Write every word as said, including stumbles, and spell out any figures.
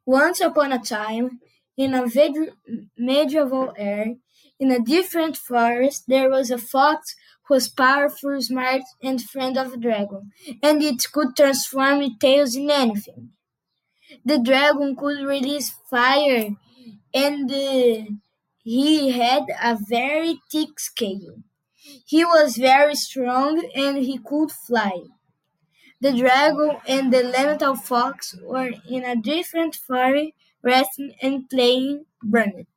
Once upon a time, in a ved- medieval era, in a different forest, there was a fox who was powerful, smart, and friend of a dragon, and it could transform its tails in anything. The dragon could release fire, and uh, he had a very thick scale. He was very strong, and he could fly. The dragon and the elemental fox were in a different forest, resting and playing Burnet.